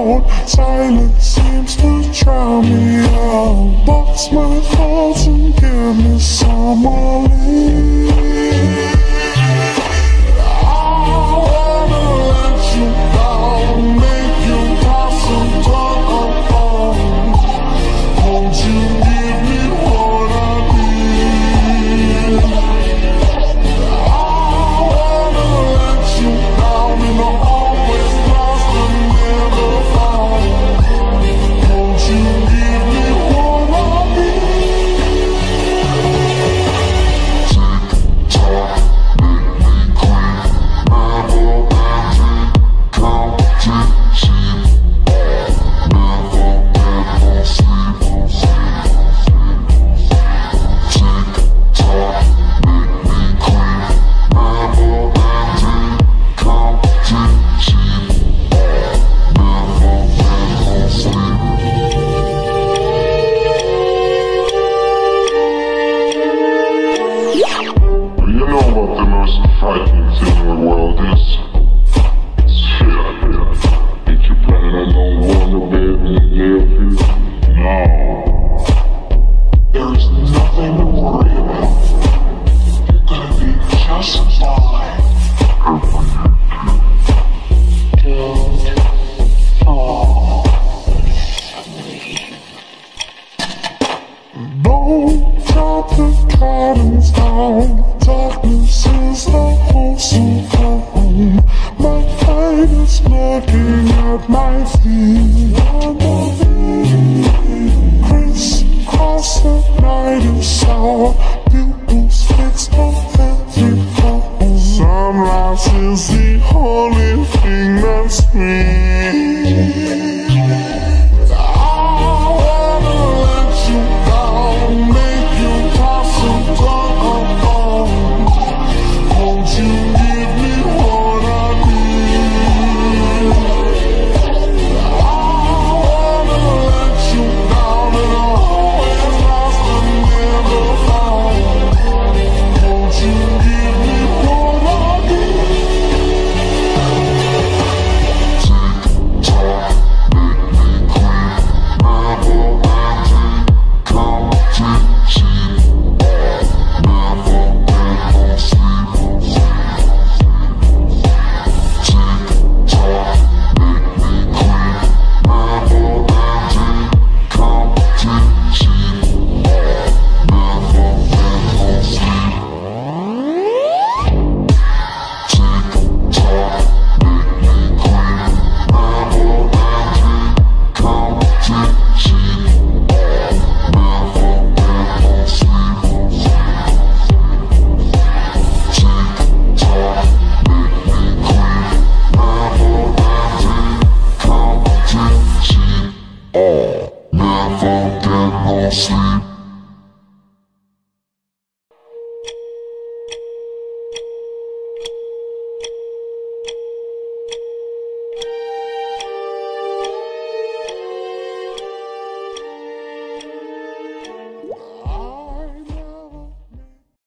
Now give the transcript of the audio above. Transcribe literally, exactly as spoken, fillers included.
out. Silence seems to drown me out. Box my thoughts and give me some relief. What the most frightening thing in the world is? Shit. Ain't you planning on going to bed in the day or two? No. There's nothing to worry about. You're gonna be just fine. Don't fall asleep. Don't drop the curtains down. Darkness is the wholesome home. My fate is looking at my feet.